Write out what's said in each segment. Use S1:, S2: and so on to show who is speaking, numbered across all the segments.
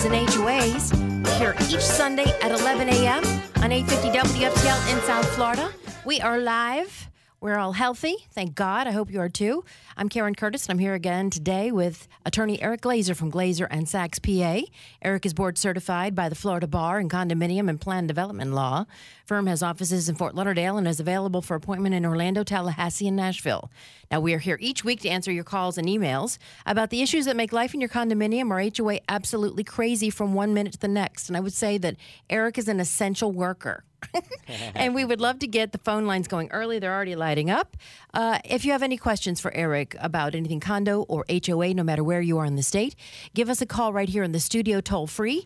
S1: Craze and HOAs. We're here each Sunday at 11 a.m. on 850 WFTL in South Florida. We are live. We're all healthy, thank God. I hope you are too. I'm Karen Curtis, and I'm here again today with attorney Eric Glazer from Glazer and Sachs, PA. Eric is board certified by the Florida Bar in Condominium and Plan Development Law. Firm has offices in Fort Lauderdale and is available for appointment in Orlando, Tallahassee, and Nashville. Now, we are here each week to answer your calls and emails about the issues that make life in your condominium or HOA absolutely crazy from one minute to the next. And I would say that Eric is an essential worker. And we would love to get the phone lines going early. They're already lighting up. If you have any questions for Eric about anything condo or HOA, no matter where you are in the state, give us a call right here in the studio, toll free,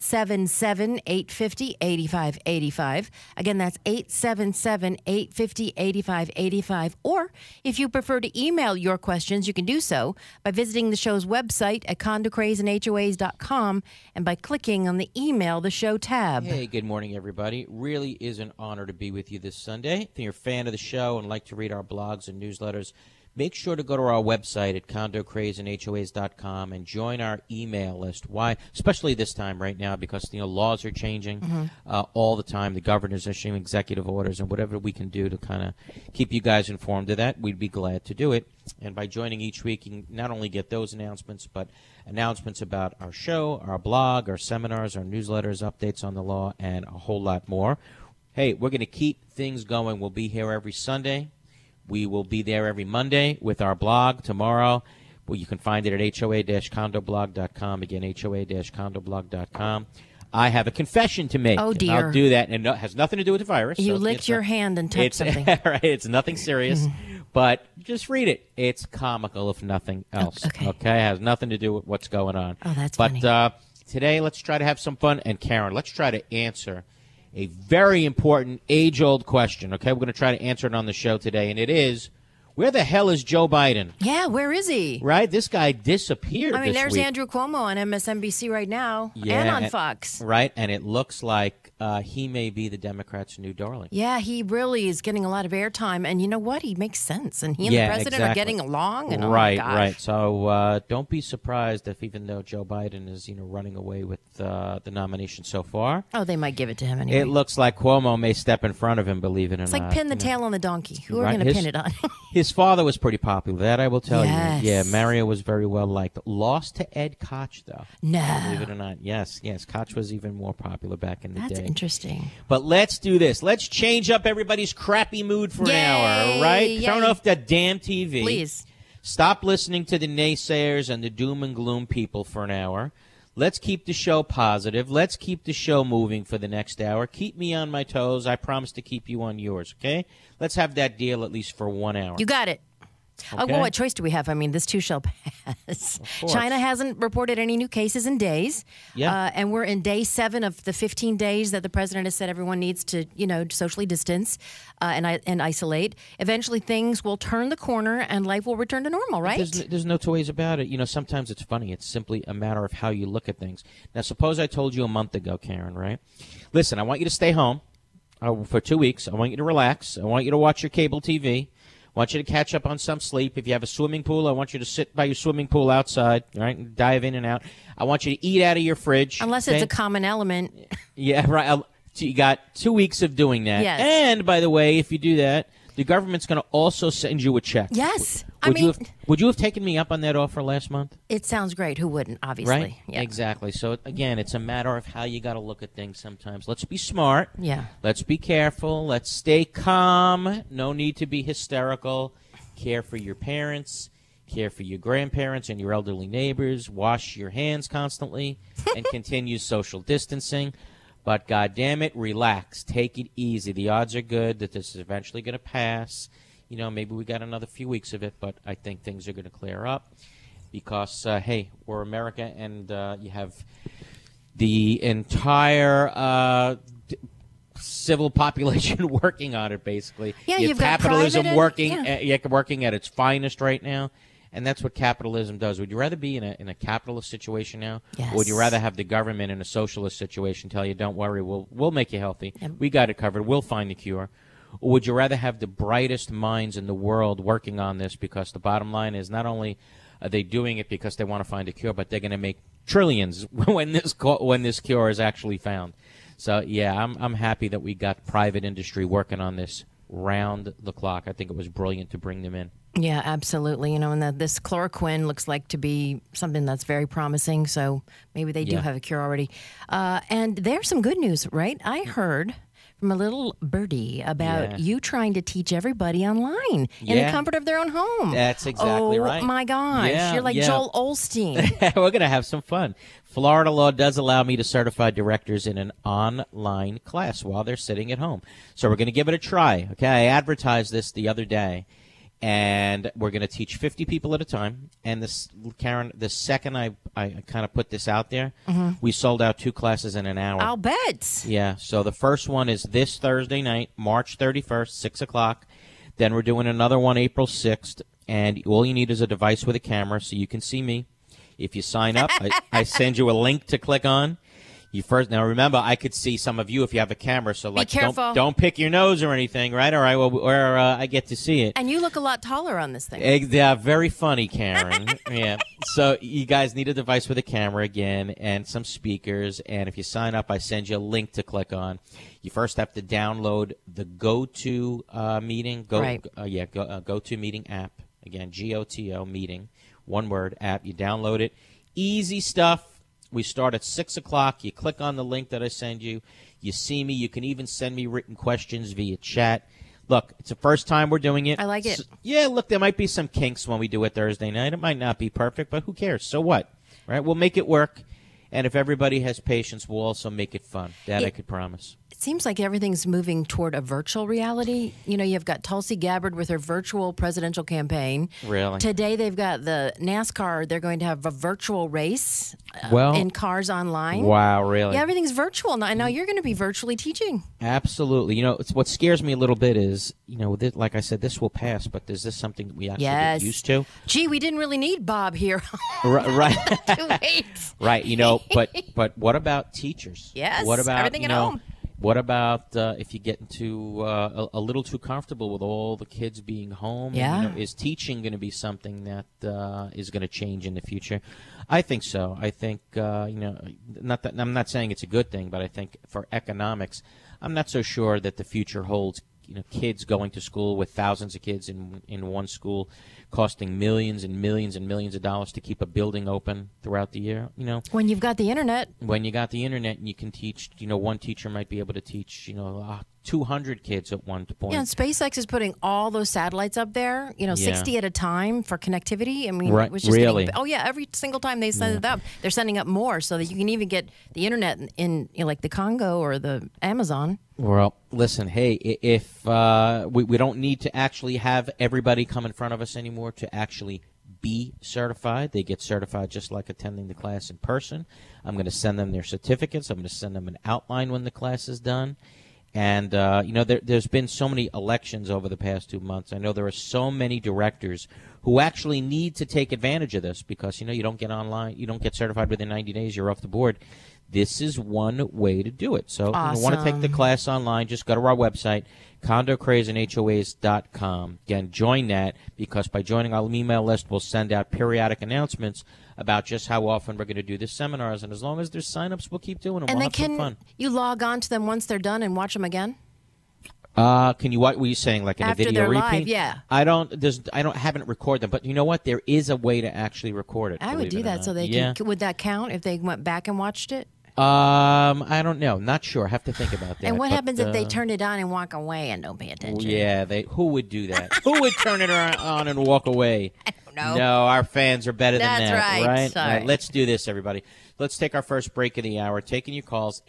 S1: 877-850-8585. Again, that's 877-850-8585. Or if you prefer to email your questions, you can do so by visiting the show's website at condocrazeandhoas.com and by clicking on the Email the Show tab.
S2: Hey, good morning, everybody. Really is an honor to be with you this Sunday. If you're a fan of the show and like to read our blogs and newsletters, make sure to go to our website at condocrazeandhoas.com and join our email list. Why? Especially this time right now, because laws are changing all the time. The governor's issuing executive orders, and whatever we can do to kind of keep you guys informed of that, we'd be glad to do it. And by joining each week, you can not only get those announcements, but announcements about our show, our blog, our seminars, our newsletters, updates on the law, and a whole lot more. Hey, we're going to keep things going. We'll be here every Sunday. We will be there every Monday with our blog tomorrow. Well, you can find it at hoa-condoblog.com. Again, hoa-condoblog.com. I have a confession to make.
S1: Oh, dear.
S2: I'll do that, and it has nothing to do with the virus.
S1: You licked your hand and touched something.
S2: Right, it's nothing serious, but just read it. It's comical, if nothing else.
S1: Okay.
S2: It has nothing to do with what's going on.
S1: Oh, that's funny.
S2: But today, let's try to have some fun. And, Karen, let's try to answer a very important age-old question, okay? We're going to try to answer it on the show today, and it is, where the hell is Joe Biden?
S1: Yeah, where is he?
S2: Right? This guy disappeared
S1: I mean,
S2: this
S1: there's
S2: week.
S1: Andrew Cuomo on MSNBC right now
S2: Yeah,
S1: and on Fox.
S2: Right, and it looks like he may be the Democrats' new darling.
S1: Yeah, he really is getting a lot of airtime, and you know what? He makes sense, and he and the president are getting along. And
S2: right,
S1: oh my gosh.
S2: right. So don't be surprised if, even though Joe Biden is, running away with the nomination so far,
S1: Oh, they might give it to him anyway.
S2: it looks like Cuomo may step in front of him. Believe it or
S1: It's
S2: not,
S1: like pin the tail on the donkey. Who are
S2: Right.
S1: going to pin it on?
S2: His father was pretty popular. That I will tell
S1: Yes.
S2: you. Yeah, Mario was very well liked. Lost to Ed Koch, though.
S1: No.
S2: Believe it or not. Yes. Koch was even more popular back in the
S1: That's
S2: day.
S1: interesting.
S2: But let's do this. Let's change up everybody's crappy mood for an
S1: Yay!
S2: hour, all right?
S1: Yay.
S2: Turn off that damn TV.
S1: Please.
S2: Stop listening to the naysayers and the doom and gloom people for an hour. Let's keep the show positive. Let's keep the show moving for the next hour. Keep me on my toes. I promise to keep you on yours, okay? Let's have that deal at least for 1 hour.
S1: You got it. Oh,
S2: Okay.
S1: well, what choice do we have? I mean, this too shall pass.
S2: course.
S1: China hasn't reported any new cases in days.
S2: Yeah.
S1: And we're in day 7 of the 15 days that the president has said everyone needs to, socially distance and isolate. Eventually, things will turn the corner and life will return to normal, right?
S2: There's no two ways about it. Sometimes it's funny. It's simply a matter of how you look at things. Now, suppose I told you a month ago, Karen, right? Listen, I want you to stay home for 2 weeks. I want you to relax. I want you to watch your cable TV. I want you to catch up on some sleep. If you have a swimming pool, I want you to sit by your swimming pool outside, right, and dive in and out. I want you to eat out of your fridge.
S1: Unless it's a common element.
S2: Yeah, right. So you got 2 weeks of doing that.
S1: Yes.
S2: And, by the way, if you do that, the government's going to also send you a check.
S1: Yes.
S2: Would you have taken me up on that offer last month?
S1: It sounds great. Who wouldn't, obviously?
S2: Right?
S1: Yeah.
S2: Exactly. So, again, it's a matter of how you got to look at things sometimes. Let's be smart.
S1: Yeah.
S2: Let's be careful. Let's stay calm. No need to be hysterical. Care for your parents. Care for your grandparents and your elderly neighbors. Wash your hands constantly and continue social distancing. But, God damn it, relax. Take it easy. The odds are good that this is eventually going to pass. Maybe we got another few weeks of it, but I think things are going to clear up because, hey, we're America, and you have the entire civil population working on it, basically.
S1: Yeah,
S2: you
S1: you've
S2: have
S1: got
S2: capitalism
S1: private and-
S2: working at its finest right now. And that's what capitalism does. Would you rather be in a capitalist situation now?
S1: Yes.
S2: Or would you rather have the government in a socialist situation tell you, don't worry, we'll make you healthy.
S1: Yep.
S2: We got it covered. We'll find the cure. Or would you rather have the brightest minds in the world working on this, because the bottom line is not only are they doing it because they want to find a cure, but they're going to make trillions when this cure is actually found. So yeah, I'm happy that we got private industry working on this round the clock. I think it was brilliant to bring them in.
S1: Yeah, absolutely. And this chloroquine looks like to be something that's very promising. So maybe they do have a cure already. And there's some good news, right? I heard from a little birdie about you trying to teach everybody online in the comfort of their own home.
S2: That's exactly right.
S1: Oh, my gosh.
S2: Yeah,
S1: You're like Joel Osteen.
S2: We're going to have some fun. Florida law does allow me to certify directors in an online class while they're sitting at home. So we're going to give it a try. Okay, I advertised this the other day. And we're going to teach 50 people at a time. And this, Karen, the second I kind of put this out there, we sold out 2 classes in an hour.
S1: I'll bet.
S2: Yeah. So the first one is this Thursday night, March 31st, 6 o'clock. Then we're doing another one April 6th. And all you need is a device with a camera so you can see me. If you sign up, I send you a link to click on. Now remember, I could see some of you if you have a camera, so like don't pick your nose or anything, right? Or I get to see it.
S1: And you look a lot taller on this thing.
S2: Yeah, very funny, Karen. Yeah. So you guys need a device with a camera again and some speakers. And if you sign up, I send you a link to click on. You first have to download the GoTo Meeting. GoTo Meeting app. Again, GOTO Meeting, one word app. You download it. Easy stuff. We start at 6 o'clock. You click on the link that I send you. You see me. You can even send me written questions via chat. Look, it's the first time we're doing it.
S1: I like it.
S2: So, yeah, look, there might be some kinks when we do it Thursday night. It might not be perfect, but who cares? So what? Right? We'll make it work. And if everybody has patience, we'll also make it fun. That I could promise.
S1: It seems like everything's moving toward a virtual reality. You know, you've got Tulsi Gabbard with her virtual presidential campaign.
S2: Really?
S1: Today they've got the NASCAR. They're going to have a virtual race in cars online.
S2: Wow, really?
S1: Yeah, everything's virtual. Now you're going to be virtually teaching.
S2: Absolutely. You know, what scares me a little bit is, you know, like I said, this will pass, but is this something that we actually get used to?
S1: Gee, we didn't really need Bob here.
S2: Right.
S1: Wait.
S2: Right, you know, but what about teachers?
S1: Yes,
S2: what about,
S1: everything at home.
S2: What about if you get into a little too comfortable with all the kids being home?
S1: Yeah.
S2: And, is teaching going to be something that is going to change in the future? I think so. I think, not that I'm not saying it's a good thing, but I think for economics, I'm not so sure that the future holds, kids going to school with thousands of kids in one school, costing millions and millions and millions of dollars to keep a building open throughout the year.
S1: When you've got the internet.
S2: When you got the internet, and you can teach. One teacher might be able to teach. 200 kids at one point.
S1: Yeah, and SpaceX is putting all those satellites up there. 60 at a time for connectivity. I mean,
S2: right,
S1: it was just
S2: really.
S1: Every single time they send it up, they're sending up more so that you can even get the internet in like the Congo or the Amazon.
S2: Well, listen, hey, if we don't need to actually have everybody come in front of us anymore to actually be certified. They get certified just like attending the class in person. I'm going to send them their certificates. I'm going to send them an outline when the class is done. And, there's been so many elections over the past 2 months. I know there are so many directors who actually need to take advantage of this because, you don't get online, you don't get certified within 90 days, you're off the board. This is one way to do it. So
S1: awesome.
S2: if you want to take the class online, just go to our website, CondoCrazeandHOAs.com. Again, join that because by joining our email list, we'll send out periodic announcements about just how often we're going to do the seminars. And as long as there's sign-ups, we'll keep doing them.
S1: And
S2: we'll
S1: then
S2: have some fun.
S1: You log on to them once they're done and watch them again?
S2: Can you? What were you saying? Like in
S1: after
S2: a video
S1: they're
S2: repeat?
S1: Live, yeah.
S2: I haven't recorded them, but you know what? There is a way to actually record it.
S1: I would do that so they can. Would that count if they went back and watched it?
S2: I don't know. Not sure. I have to think about that.
S1: And what happens if they turn it on and walk away and don't pay attention?
S2: Yeah, who would do that? Who would turn it on and walk away?
S1: I don't know.
S2: No, our fans are better than that.
S1: That's right.
S2: All right, let's do this, everybody. Let's take our first break of the hour. Taking your calls,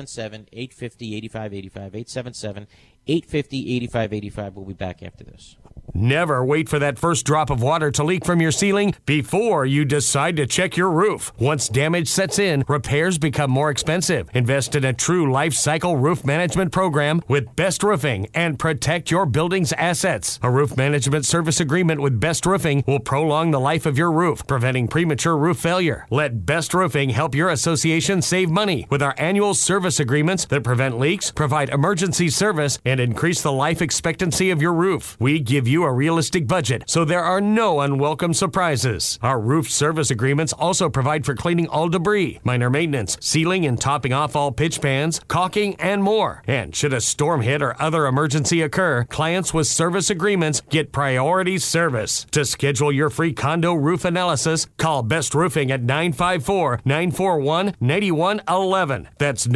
S2: 877-850-8585, 877-850-8585. We'll be back after this.
S3: Never wait for that first drop of water to leak from your ceiling before you decide to check your roof. Once damage sets in, repairs become more expensive. Invest in a true life cycle roof management program with Best Roofing and protect your building's assets. A roof management service agreement with Best Roofing will prolong the life of your roof, preventing premature roof failure. Let Best Roofing help your association save money with our annual service agreements that prevent leaks, provide emergency service, and increase the life expectancy of your roof. We give you a realistic budget, so there are no unwelcome surprises. Our roof service agreements also provide for cleaning all debris, minor maintenance, sealing and topping off all pitch pans, caulking, and more. And should a storm hit or other emergency occur, clients with service agreements get priority service. To schedule your free condo roof analysis, call Best Roofing at 954-941-9111. That's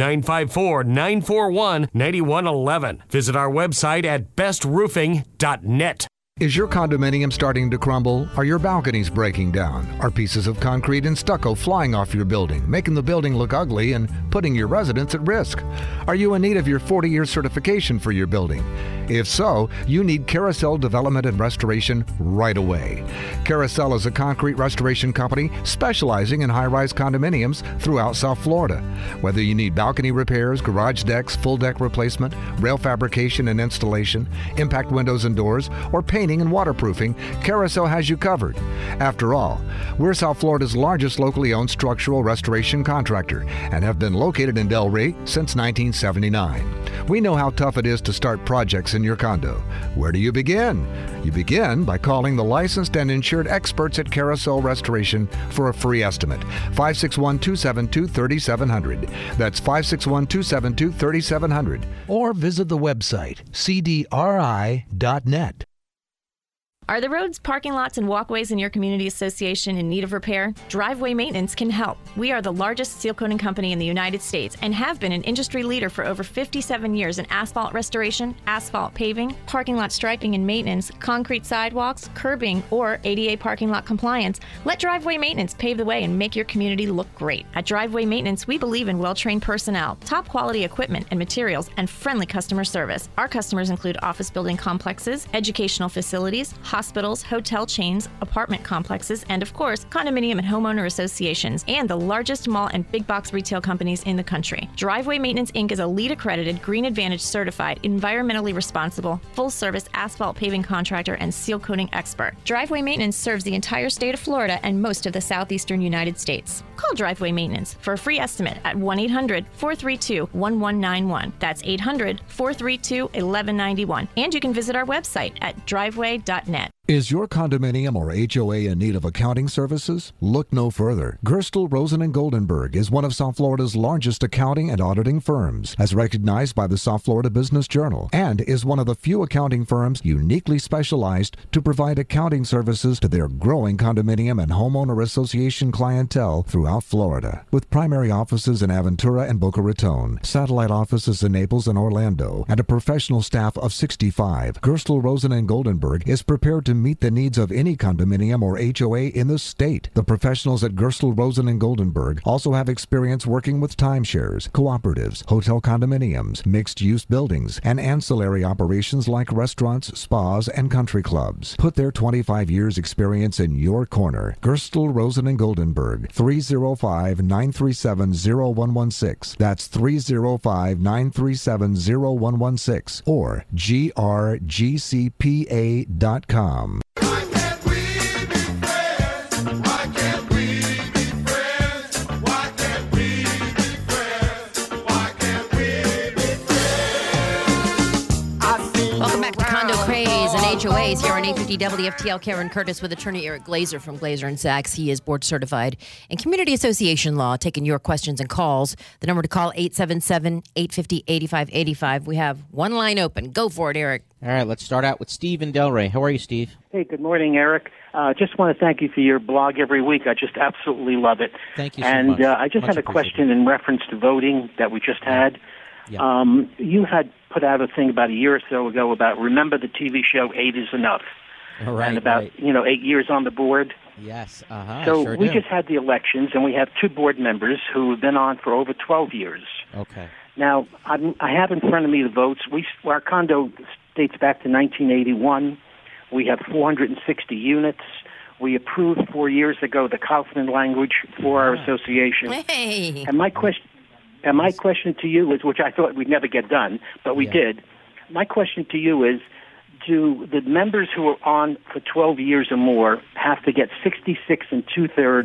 S3: 954-941-9111. Visit our website at bestroofing.net.
S4: Is your condominium starting to crumble? Are your balconies breaking down? Are pieces of concrete and stucco flying off your building, making the building look ugly and putting your residents at risk? Are you in need of your 40-year certification for your building? If so, you need Carousel Development and Restoration right away. Carousel is a concrete restoration company specializing in high-rise condominiums throughout South Florida. Whether you need balcony repairs, garage decks, full deck replacement, rail fabrication and installation, impact windows and doors, or painting and waterproofing, Carousel has you covered. After all, we're South Florida's largest locally owned structural restoration contractor and have been located in Delray since 1979. We know how tough it is to start projects in your condo. Where do you begin? You begin by calling the licensed and insured experts at Carousel Restoration for a free estimate. 561-272-3700. That's 561-272-3700. Or visit the website cdri.net.
S5: Are the roads, parking lots, and walkways in your community association in need of repair? Driveway Maintenance can help. We are the largest seal coating company in the United States and have been an industry leader for over 57 years in asphalt restoration, asphalt paving, parking lot striping and maintenance, concrete sidewalks, curbing, or ADA parking lot compliance. Let Driveway Maintenance pave the way and make your community look great. At Driveway Maintenance, we believe in well-trained personnel, top quality equipment and materials, and friendly customer service. Our customers include office building complexes, educational facilities, hospitals, hotel chains, apartment complexes, and of course, condominium and homeowner associations, and the largest mall and big box retail companies in the country. Driveway Maintenance Inc. is a LEED accredited, Green Advantage certified, environmentally responsible, full service asphalt paving contractor and seal coating expert. Driveway Maintenance serves the entire state of Florida and most of the southeastern United States. Call Driveway Maintenance for a free estimate at 1-800-432-1191. That's 800-432-1191. And you can visit our website at driveway.net.
S4: Is your condominium or HOA in need of accounting services? Look no further. Gerstel, Rosen & Goldenberg is one of South Florida's largest accounting and auditing firms, as recognized by the South Florida Business Journal, and is one of the few accounting firms uniquely specialized to provide accounting services to their growing condominium and homeowner association clientele throughout Florida. With primary offices in Aventura and Boca Raton, satellite offices in Naples and Orlando, and a professional staff of 65, Gerstel, Rosen & Goldenberg is prepared to meet the needs of any condominium or HOA in the state. The professionals at Gerstel, Rosen & Goldenberg also have experience working with timeshares, cooperatives, hotel condominiums, mixed-use buildings, and ancillary operations like restaurants, spas, and country clubs. Put their 25 years experience in your corner. Gerstel, Rosen & Goldenberg, 305-937-0116. That's 305-937-0116 or grgcpa.com.
S1: HOAs here on 850 WFTL. Karen Curtis with attorney Eric Glazer from Glazer & Sachs. He is board certified in community association law, taking your questions and calls. The number to call, 877-850-8585. We have one line open. Go for it, Eric.
S2: All right, let's start out with Steve in Delray. How are you, Steve?
S6: Hey, good morning, Eric. Just want to thank you for your blog every week. I just absolutely love it.
S2: Thank you so much.
S6: And I just had a question in reference to voting that we just had.
S2: Yeah.
S6: You had put out a thing about a year or so ago about remember the TV show 8 is Enough.
S2: All right,
S6: and about, 8 years on the board.
S2: Yes,
S6: So
S2: sure
S6: we
S2: do.
S6: just had the elections, and we have 2 board members who have been on for over 12 years.
S2: Okay.
S6: Now, I have in front of me the votes. Our condo dates back to 1981. We have 460 units. We approved 4 years ago the Kaufman language for our association.
S1: Hey.
S6: And my question to you is, which I thought we'd never get done, but we did. My question to you is, do the members who are on for 12 years or more have to get 66 2/3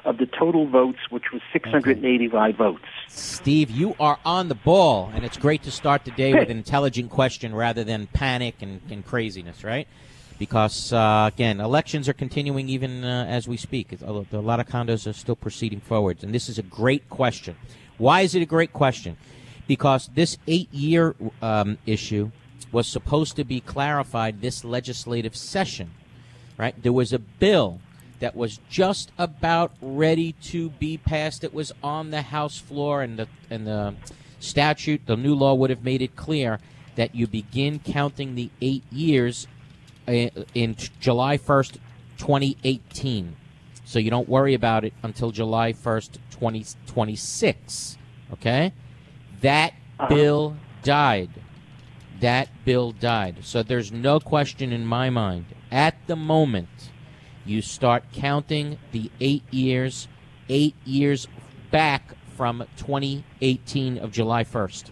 S6: of the total votes, which was 685 votes.
S2: Steve, you are on the ball, and it's great to start the day with an intelligent question rather than panic and craziness, right? Because, again, elections are continuing even as we speak. A lot of condos are still proceeding forward, and this is a great question. Why is it a great question? Because this 8-year issue was supposed to be clarified this legislative session, right? There was a bill that was just about ready to be passed. It was on the House floor, and the statute, the new law, would have made it clear that you begin counting the 8 years in July 1st, 2018. So you don't worry about it until July 1st, 2026. Okay? That bill died. That bill died. So there's no question in my mind. At the moment, you start counting the 8 years back from 2018 of July 1st.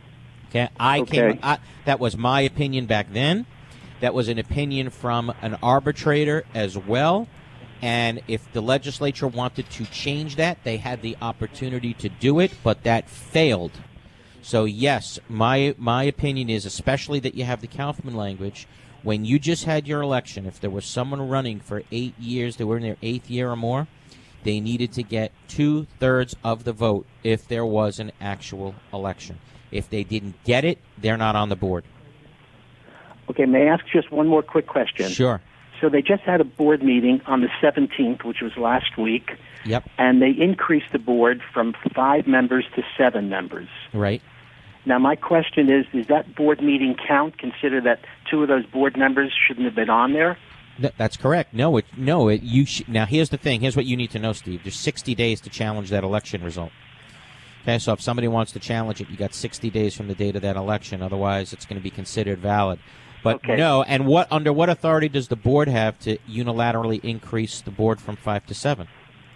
S2: Okay? That was my opinion back then. That was an opinion from an arbitrator as well. And if the legislature wanted to change that, they had the opportunity to do it, but that failed. So, yes, my opinion is, especially that you have the Kaufman language, when you just had your election, if there was someone running for 8 years, they were in their 8th year or more, they needed to get 2/3 of the vote if there was an actual election. If they didn't get it, they're not on the board.
S6: Okay, may I ask just one more quick question?
S2: Sure.
S6: So they just had a board meeting on the 17th, which was last week.
S2: Yep.
S6: And they increased the board from 5 members to 7 members.
S2: Right.
S6: Now, my question is, does that board meeting count? Consider that 2 of those board members shouldn't have been on there?
S2: That's correct. Now, here's the thing. Here's what you need to know, Steve. There's 60 days to challenge that election result. Okay, so if somebody wants to challenge it, you got 60 days from the date of that election. Otherwise, it's going to be considered valid. But no, and under what authority does the board have to unilaterally increase the board from 5 to 7?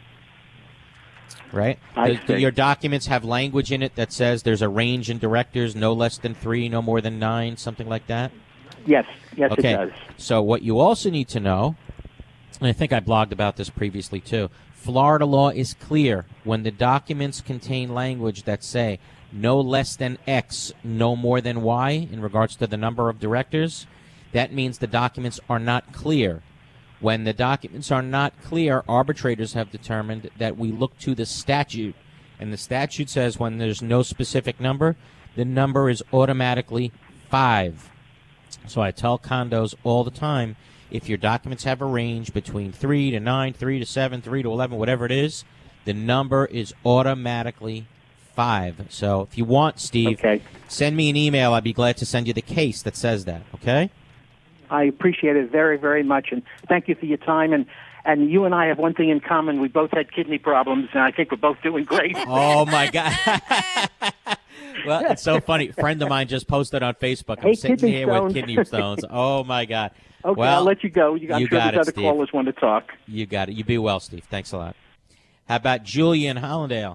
S2: Right? Do your documents have language in it that says there's a range in directors, no less than 3, no more than 9, something like that?
S6: Yes,
S2: okay.
S6: It does.
S2: So what you also need to know, and I think I blogged about this previously too, Florida law is clear. When the documents contain language that say no less than X, no more than Y in regards to the number of directors, that means the documents are not clear. When the documents are not clear, arbitrators have determined that we look to the statute, and the statute says when there's no specific number, the number is automatically 5. So I tell condos all the time, if your documents have a range between 3 to 9, 3 to 7, 3 to 11, whatever it is, the number is automatically 5. So if you want, Steve, send me an email. I'd be glad to send you the case that says that, okay?
S6: I appreciate it very, very much, and thank you for your time. And you and I have one thing in common. We both had kidney problems, and I think we're both doing great.
S2: Oh, my God. Well, it's so funny. A friend of mine just posted on Facebook, I'm sitting here with kidney stones. Oh, my God.
S6: Okay,
S2: well,
S6: I'll let you go. I'm sure there's other
S2: Steve.
S6: callers want to talk.
S2: You got it. You be well, Steve. Thanks a lot. How about Julia in Hollandale?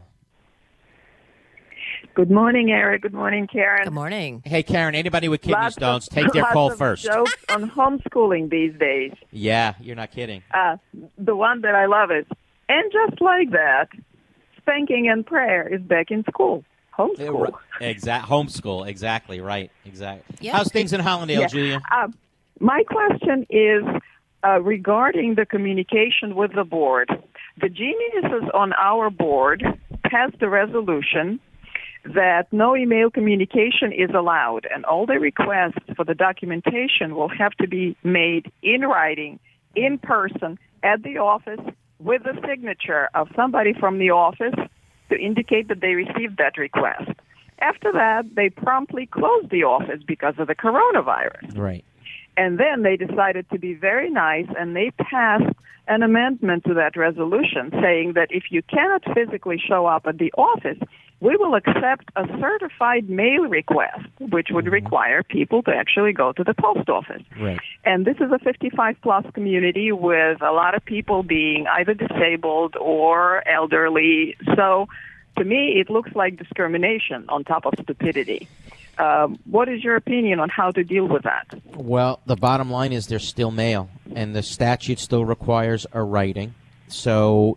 S7: Good morning, Eric. Good morning, Karen.
S1: Good morning.
S2: Hey, Karen, anybody with kidney stones, take their call first.
S7: Lots of jokes on homeschooling these days.
S2: Yeah, you're not kidding.
S7: The one that I love is, and just like that, spanking and prayer is back in school. Homeschool.
S2: Homeschool, exactly, right, exactly.
S1: Yep.
S2: How's things in Hollandale, Julia?
S7: My question is regarding the communication with the board. The geniuses on our board passed a resolution that no email communication is allowed, and all the requests for the documentation will have to be made in writing, in person, at the office, with the signature of somebody from the office to indicate that they received that request. After that, they promptly closed the office because of the coronavirus.
S2: Right.
S7: And then they decided to be very nice, and they passed an amendment to that resolution saying that if you cannot physically show up at the office, we will accept a certified mail request, which would require people to actually go to the post office.
S2: Right.
S7: And this is a 55-plus community with a lot of people being either disabled or elderly. So to me, it looks like discrimination on top of stupidity. What is your opinion on how to deal with that?
S2: Well, the bottom line is there's still mail, and the statute still requires a writing. So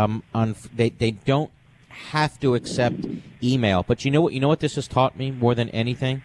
S2: they don't have to accept email. But you know what this has taught me more than anything?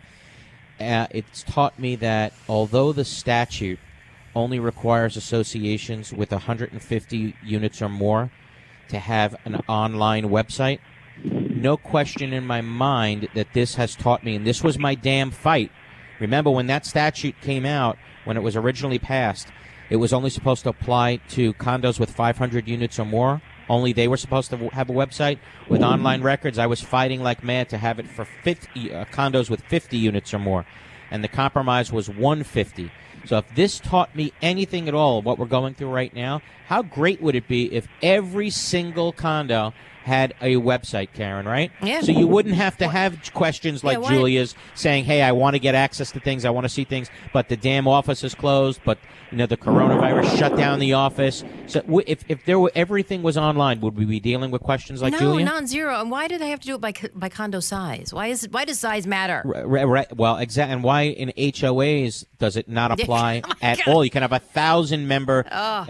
S2: It's taught me that although the statute only requires associations with 150 units or more to have an online website, no question in my mind that this has taught me, and this was my damn fight. Remember, when that statute came out, when it was originally passed, it was only supposed to apply to condos with 500 units or more. Only they were supposed to have a website with online records. I was fighting like mad to have it for 50 condos with 50 units or more, and the compromise was 150. So if this taught me anything at all, what we're going through right now, how great would it be if every single condo had a website, Karen, right?
S1: Yeah.
S2: So you wouldn't have to have questions like Julia's saying, hey, I want to get access to things, I want to see things, but the damn office is closed, but the coronavirus shut down the office. So if everything was online, would we be dealing with questions like Julia?
S1: No, non-zero. And why do they have to do it by condo size? Why does size matter?
S2: Right. Well, exactly. And why in HOAs does it not apply at all? You can have 1,000-member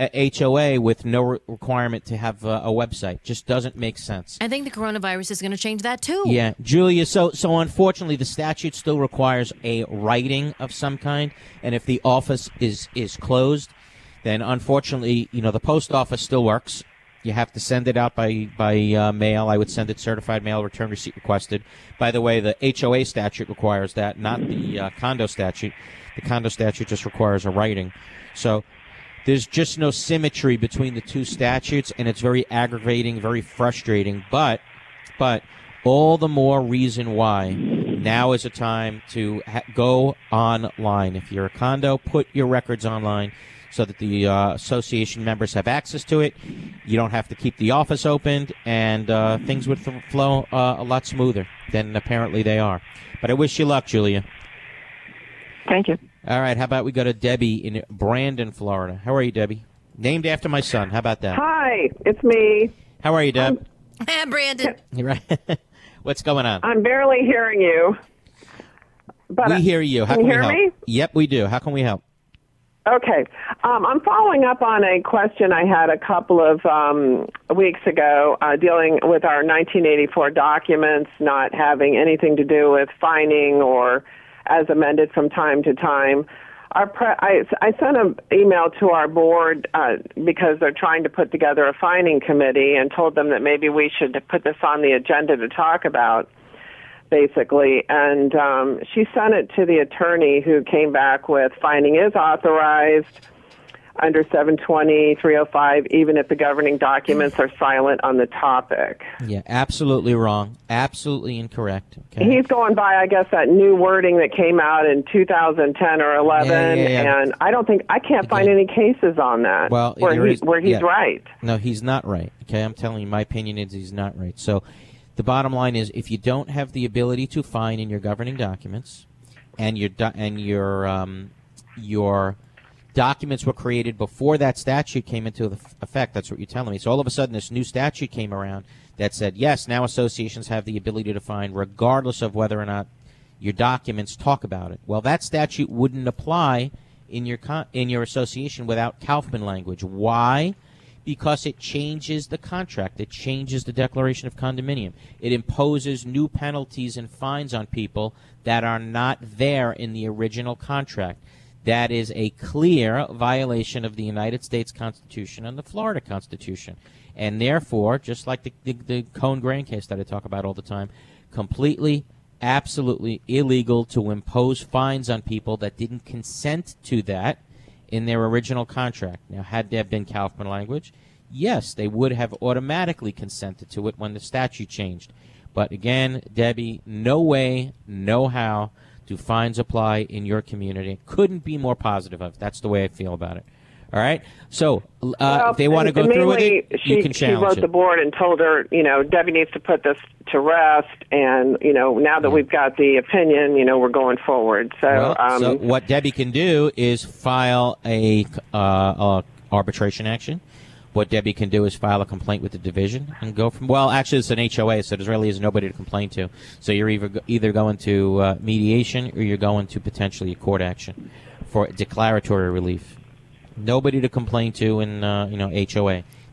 S2: HOA with no requirement to have a website. Just doesn't make sense.
S1: I think the coronavirus is going to change that too.
S2: Yeah, Julia. So unfortunately, the statute still requires a writing of some kind, and if the office is closed, then unfortunately, the post office still works. You have to send it out by mail. I would send it certified mail, return receipt requested. By the way, the HOA statute requires that, not the condo statute. The condo statute just requires a writing. So there's just no symmetry between the two statutes, and it's very aggravating, very frustrating. But all the more reason why now is a time to go online. If you're a condo, put your records online so that the association members have access to it. You don't have to keep the office opened, and things would flow a lot smoother than apparently they are. But I wish you luck, Julia.
S7: Thank you.
S2: All right, how about we go to Debbie in Brandon, Florida. How are you, Debbie? Named after my son. How about that?
S8: Hi, it's me.
S2: How are you, Deb?
S1: Brandon.
S2: You right? What's going on?
S8: I'm barely hearing you. But
S2: we hear you. How
S8: can
S2: we
S8: you hear
S2: help?
S8: me?
S2: Yep, we do. How can we help?
S8: Okay. I'm following up on a question I had a couple of weeks ago dealing with our 1984 documents not having anything to do with fining or as amended from time to time. I sent an email to our board because they're trying to put together a fining committee and told them that maybe we should put this on the agenda to talk about, basically. And she sent it to the attorney who came back with fining is authorized under 720-305, even if the governing documents are silent on the topic.
S2: Yeah, absolutely wrong. Absolutely incorrect. Okay.
S8: He's going by, I guess, that new wording that came out in 2010 or 11, and I can't find any cases on that where he's right.
S2: No, he's not right. Okay, I'm telling you, my opinion is he's not right. So the bottom line is, if you don't have the ability to fine in your governing documents, and your documents were created before that statute came into effect. That's what you're telling me. So all of a sudden, this new statute came around that said, yes, now associations have the ability to fine regardless of whether or not your documents talk about it. Well, that statute wouldn't apply in your association without Kaufman language. Why? Because it changes the contract. It changes the declaration of condominium. It imposes new penalties and fines on people that are not there in the original contract. That is a clear violation of the United States Constitution and the Florida Constitution. And therefore, just like the Cohn-Grant case that I talk about all the time, completely, absolutely illegal to impose fines on people that didn't consent to that in their original contract. Now, had there been Kaufman language, yes, they would have automatically consented to it when the statute changed. But again, Debbie, no way, no how do fines apply in your community. Couldn't be more positive of. That's the way I feel about it. All right? So if they want to go through with it, you can challenge
S8: she wrote
S2: it.
S8: the board and told her, Debbie needs to put this to rest, and, now that we've got the opinion, we're going forward. So,
S2: so what Debbie can do is file a arbitration action. What Debbie can do is file a complaint with the division and go from, well, actually, it's an HOA, so there really is nobody to complain to. So you're either going to mediation or you're going to potentially a court action for declaratory relief. Nobody to complain to in, HOA.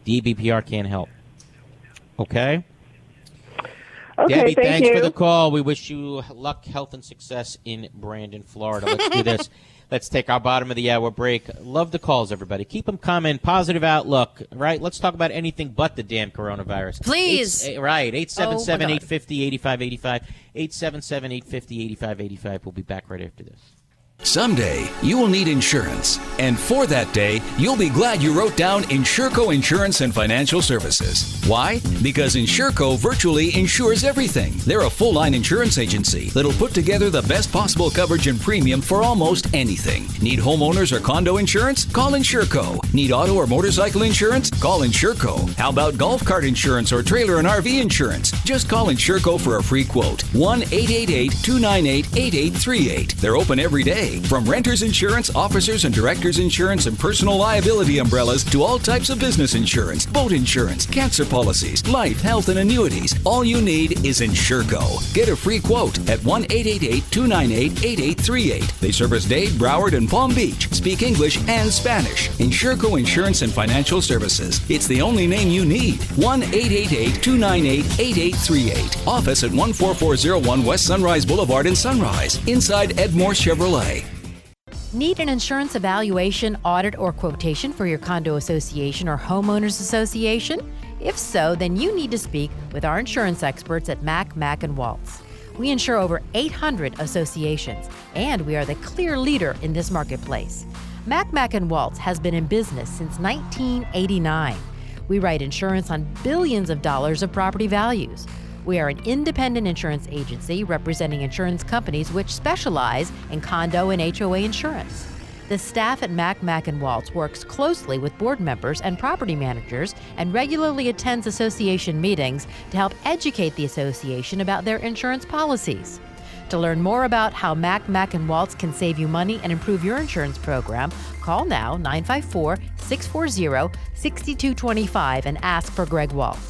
S2: DBPR can't help. Okay?
S8: Okay,
S2: Debbie,
S8: thank
S2: thanks
S8: you.
S2: for the call. We wish you luck, health, and success in Brandon, Florida. Let's do this. Let's take our bottom of the hour break. Love the calls, everybody. Keep them coming. Positive outlook, right? Let's talk about anything but the damn coronavirus.
S1: Please.
S2: Right. 877-850-8585. 877-850-8585. We'll be back right after this.
S9: Someday, you will need insurance. And for that day, you'll be glad you wrote down Insurco Insurance and Financial Services. Why? Because Insurco virtually insures everything. They're a full-line insurance agency that'll put together the best possible coverage and premium for almost anything. Need homeowners or condo insurance? Call Insurco. Need auto or motorcycle insurance? Call Insurco. How about golf cart insurance or trailer and RV insurance? Just call Insurco for a free quote. 1-888-298-8838. They're open every day. From renters insurance, officers and directors insurance, and personal liability umbrellas to all types of business insurance, boat insurance, cancer policies, life, health, and annuities. All you need is Insurco. Get a free quote at 1-888-298-8838. They service Dade, Broward, and Palm Beach. Speak English and Spanish. Insurco Insurance and Financial Services. It's the only name you need. 1-888-298-8838. Office at 14401 West Sunrise Boulevard in Sunrise. Inside Edmore Chevrolet.
S1: Need an insurance evaluation, audit, or quotation for your condo association or homeowners association? If so, then you need to speak with our insurance experts at Mack Waltz. We insure over 800 associations, and we are the clear leader in this marketplace. Mack Waltz has been in business since 1989. We write insurance on billions of dollars of property values. We are an independent insurance agency representing insurance companies which specialize in condo and HOA insurance. The staff at Mack Waltz works closely with board members and property managers and regularly attends association meetings to help educate the association about their insurance policies. To learn more about how Mack Waltz can save you money and improve your insurance program, call now 954-640-6225 and ask for Greg Waltz.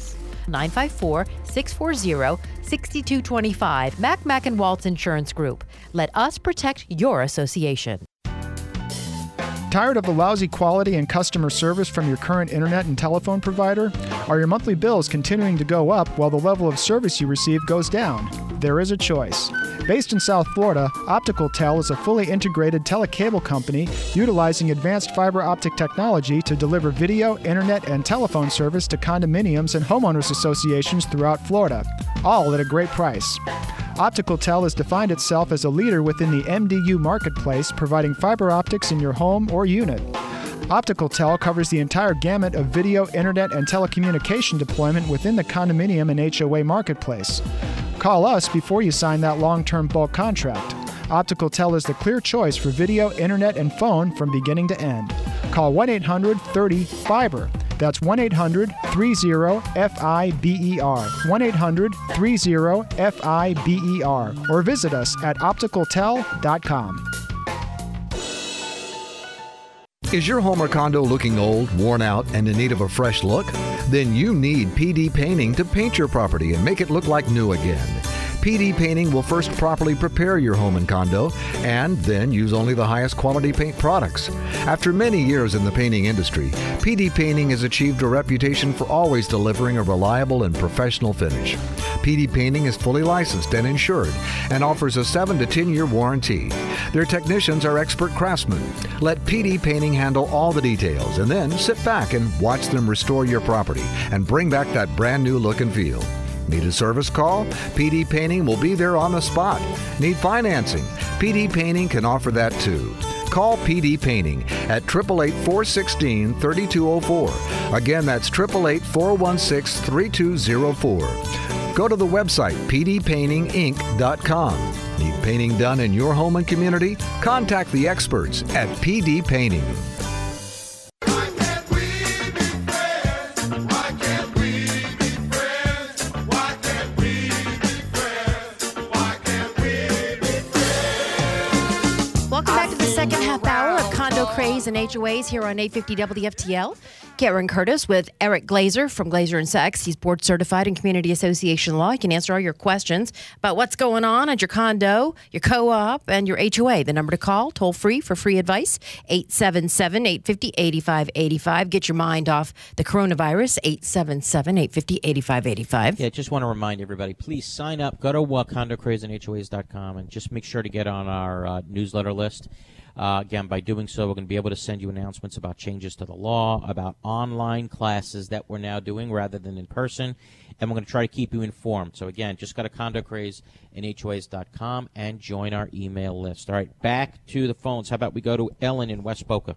S1: 954-640-6225. Mack Waltz Insurance Group. Let us protect your association.
S10: Tired of the lousy quality and customer service from your current internet and telephone provider? Are your monthly bills continuing to go up while the level of service you receive goes down? There is a choice. Based in South Florida, OpticalTel is a fully integrated telecable company utilizing advanced fiber optic technology to deliver video, internet, and telephone service to condominiums and homeowners associations throughout Florida, all at a great price. OpticalTel has defined itself as a leader within the MDU marketplace, providing fiber optics in your home or unit. OpticalTel covers the entire gamut of video, internet, and telecommunication deployment within the condominium and HOA marketplace. Call us before you sign that long-term bulk contract. OpticalTel is the clear choice for video, internet, and phone from beginning to end. Call 1-800-30-FIBER. That's 1-800-30-FIBER. 1-800-30-FIBER. Or visit us at opticaltel.com.
S4: Is your home or condo looking old, worn out, and in need of a fresh look? Then you need PD Painting to paint your property and make it look like new again. PD Painting will first properly prepare your home and condo and then use only the highest quality paint products. After many years in the painting industry, PD Painting has achieved a reputation for always delivering a reliable and professional finish. PD Painting is fully licensed and insured and offers a 7 to 10 year warranty. Their technicians are expert craftsmen. Let PD Painting handle all the details and then sit back and watch them restore your property and bring back that brand new look and feel. Need a service call? PD Painting will be there on the spot. Need financing? PD Painting can offer that too. Call PD Painting at 888-416-3204. Again, that's 888-416-3204. Go to the website pdpaintinginc.com. Need painting done in your home and community? Contact the experts at PD Painting.
S1: Welcome back to the second half hour of Condo Craze and HOAs here on 850 WFTL. Karen Curtis with Eric Glazer from Glazer & Sachs. He's board certified in community association law. He can answer all your questions about what's going on at your condo, your co-op, and your HOA. The number to call, toll free for free advice, 877-850-8585. Get your mind off the coronavirus, 877-850-8585.
S2: Yeah, just want to remind everybody, please sign up. Go to condocrazeandhoas.com and just make sure to get on our newsletter list. Again, by doing so, we're going to be able to send you announcements about changes to the law, about online classes that we're now doing rather than in person, and we're going to try to keep you informed. So, again, just go to condocrazeandhoas.com and join our email list. All right, back to the phones. How about we go to Ellen in West Boca?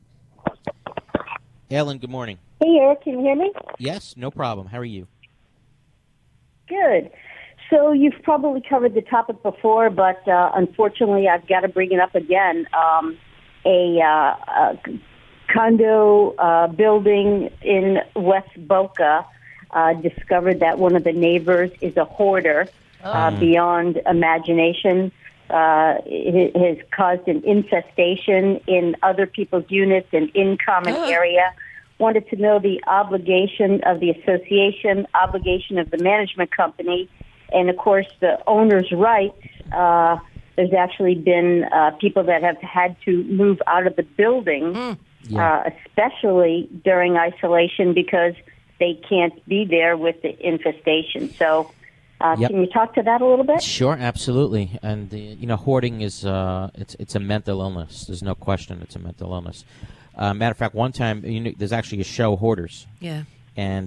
S2: Ellen, good morning.
S11: Hey, Eric, can you hear me?
S2: Yes, no problem. How are you?
S11: Good. So you've probably covered the topic before, but unfortunately I've got to bring it up again. A condo building in West Boca discovered that one of the neighbors is a hoarder beyond imagination. It has caused an infestation in other people's units and in common area. Wanted to know the obligation of the association, obligation of the management company, and, of course, the owner's right. There's actually been people that have had to move out of the building, especially during isolation, because they can't be there with the infestation. So can you talk to that a little bit?
S2: Sure, absolutely. And, hoarding is it's a mental illness. There's no question it's a mental illness. Matter of fact, one time, there's actually a show, Hoarders.
S1: Yeah.
S2: And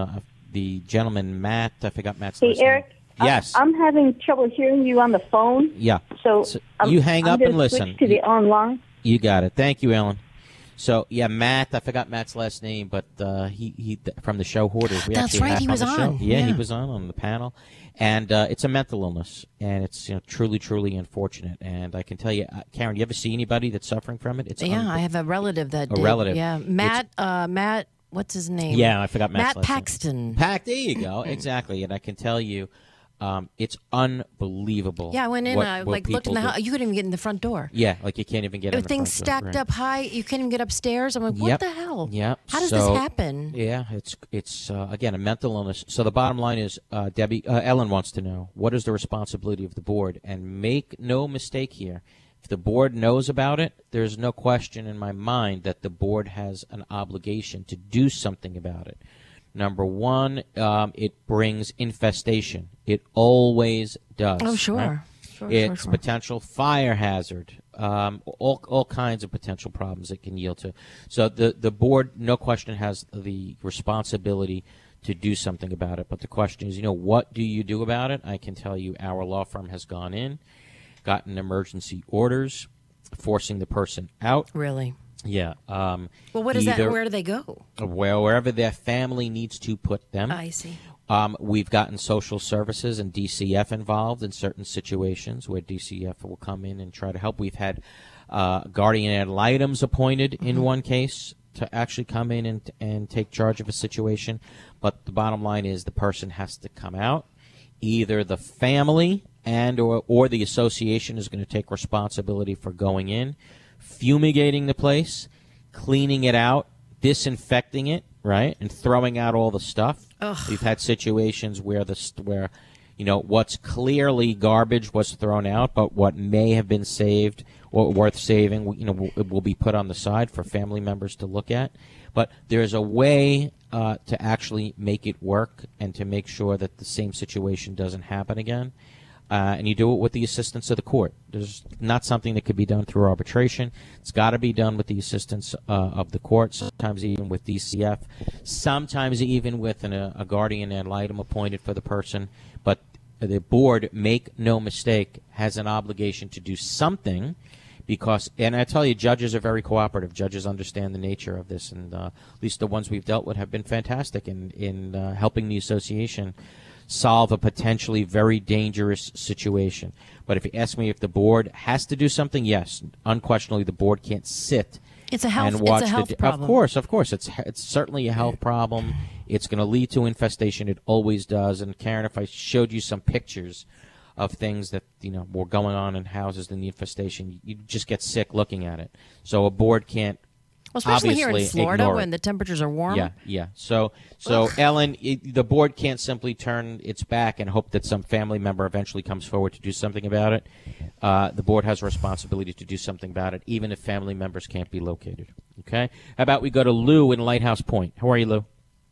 S2: the gentleman, Matt, I forgot Matt's last
S11: Eric,
S2: name. Yes.
S11: I'm having trouble hearing you on the phone.
S2: Yeah.
S11: So
S2: you hang up and listen.
S11: Switch to the online.
S2: You got it. Thank you, Ellen. So, Matt, I forgot Matt's last name, but he from the show Hoarders.
S1: That's right, he was on.
S2: Yeah, he was on the panel. And it's a mental illness, and it's truly, truly unfortunate. And I can tell you, Karen, you ever see anybody that's suffering from it?
S1: I have a relative that did.
S2: A relative.
S1: Yeah, Matt, what's his name?
S2: Yeah, I forgot Matt's
S1: Matt
S2: last
S1: Paxton.
S2: There you go, exactly. And I can tell you, it's unbelievable.
S1: Yeah, I went in, looked in the house. You couldn't even get in the front door.
S2: Yeah, you can't even get in the front door.
S1: Things stacked up high. You can't even get upstairs. I'm like, what the hell?
S2: Yeah.
S1: How does this happen?
S2: Yeah, it's again, a mental illness. So the bottom line is, Ellen wants to know, what is the responsibility of the board? And make no mistake here. If the board knows about it, there's no question in my mind that the board has an obligation to do something about it. Number one, it brings infestation. It always does.
S1: Oh, sure.
S2: Right? It's potential fire hazard, all kinds of potential problems it can yield to. So the board, no question, has the responsibility to do something about it. But the question is, what do you do about it? I can tell you our law firm has gone in, gotten emergency orders, forcing the person out.
S1: Really?
S2: Yeah.
S1: Well, what is that? Where do they go?
S2: Well, wherever their family needs to put them.
S1: I see.
S2: We've gotten social services and DCF involved in certain situations where DCF will come in and try to help. We've had guardian ad litems appointed in one case to actually come in and take charge of a situation. But the bottom line is the person has to come out. Either the family and or the association is going to take responsibility for going in, fumigating the place, cleaning it out, disinfecting it, right, and throwing out all the stuff.
S1: Ugh.
S2: We've had situations where what's clearly garbage was thrown out, but what may have been saved or worth saving, will be put on the side for family members to look at. But there's a way to actually make it work and to make sure that the same situation doesn't happen again. And you do it with the assistance of the court. There's not something that could be done through arbitration. It's got to be done with the assistance of the court, sometimes even with DCF, sometimes even with a guardian ad litem appointed for the person. But the board, make no mistake, has an obligation to do something because, and I tell you, judges are very cooperative. Judges understand the nature of this, and at least the ones we've dealt with have been fantastic in helping the association solve a potentially very dangerous situation. But if you ask me if the board has to do something, yes, unquestionably the board can't sit and watch
S1: problem.
S2: Of course, it's certainly a health problem. It's going to lead to infestation. It always does. And Karen, if I showed you some pictures of things that were going on in houses in the infestation. You just get sick looking at it. So a board can't.
S1: Well, especially here in Florida when
S2: the
S1: temperatures are warm.
S2: Yeah. So Ellen, the board can't simply turn its back and hope that some family member eventually comes forward to do something about it. The board has a responsibility to do something about it, even if family members can't be located. Okay? How about we go to Lou in Lighthouse Point? How are you, Lou?